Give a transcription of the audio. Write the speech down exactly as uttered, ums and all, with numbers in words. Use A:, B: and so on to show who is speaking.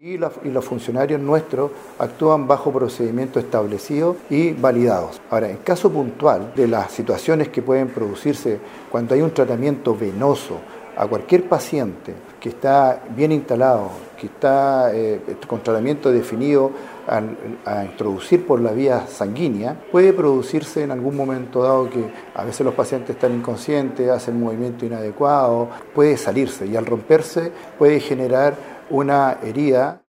A: Y, la, y los funcionarios nuestros actúan bajo procedimientos establecidos y validados. Ahora, en caso puntual de las situaciones que pueden producirse cuando hay un tratamiento venoso a cualquier paciente que está bien instalado, que está eh, con tratamiento definido a, a introducir por la vía sanguínea, puede producirse en algún momento dado que a veces los pacientes están inconscientes, hacen movimiento inadecuado, puede salirse y al romperse puede generar una herida.